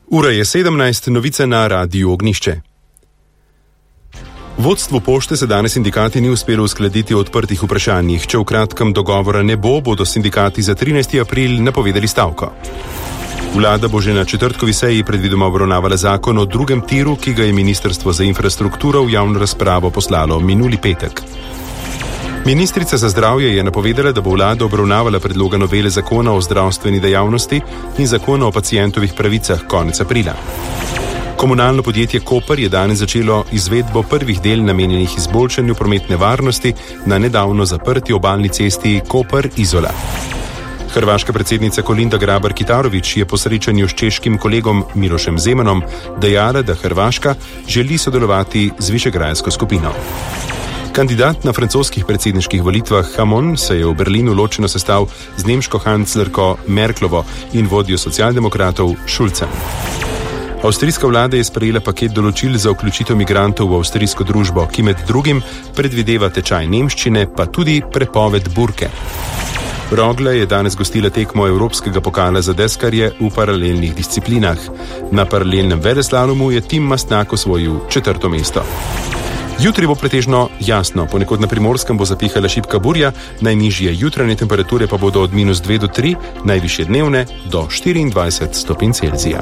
Ura je 17, novice na Radiu Ognjišče. Vodstvu pošte se danes sindikati ni uspelo uskladiti o odprtih vprašanjih. Če v kratkem dogovora ne bo, bodo sindikati za 13. april napovedali stavko. Vlada bo že na četrtkovi seji predvidoma obravnavala zakon o drugem tiru, ki ga je Ministrstvo za infrastrukturo v javno razpravo poslalo minuli petek. Ministrica za zdravje je napovedala, da bo vlada obravnavala predloga novele zakona o zdravstveni dejavnosti in zakona o pacientovih pravicah konec aprila. Komunalno podjetje Koper je danes začelo izvedbo prvih del namenjenih izboljšanju prometne varnosti na nedavno zaprti obalni cesti Koper-Izola. Hrvaška predsednica Kolinda Grabar-Kitarović je po srečanju s češkim kolegom Milošem Zemanom dejala, da Hrvaška želi sodelovati z višegrajsko skupino. Kandidat na francoskih predsedniških volitvah Hamon se je v Berlinu ločeno sestal z nemško kanclerko Merklovo in vodjo socialdemokratov Šulcem. Avstrijska vlada je sprejela paket določil za vključitev migrantov v avstrijsko družbo, ki med drugim predvideva tečaj nemščine, pa tudi prepoved burke. Rogla je danes gostila tekmo Evropskega pokala za deskarje v paralelnih disciplinah. Na paralelnem veleslalomu je Tim Mastnak osvojil 4. mesto. Jutri bo pretežno jasno, ponekod na Primorskem bo zapihala šibka burja, najnižje jutranje temperature pa bodo od -2 do 3, najvišje dnevne do 24 stopinj Celzija.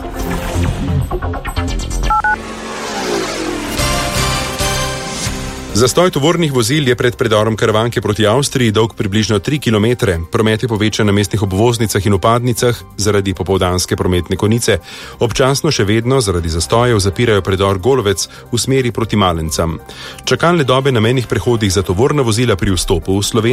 Zastoj tovornih vozil je pred predorom Karavanke proti Avstriji dolg približno 3 km. Promet je povečan na mestnih obvoznicah in vpadnicah zaradi popoldanske prometne konice. Občasno še vedno zaradi zastojev zapirajo predor Golovec v smeri proti Malencam. Čakalne dobe na mejnih prehodih za tovorna vozila pri vstopu v Slovenijo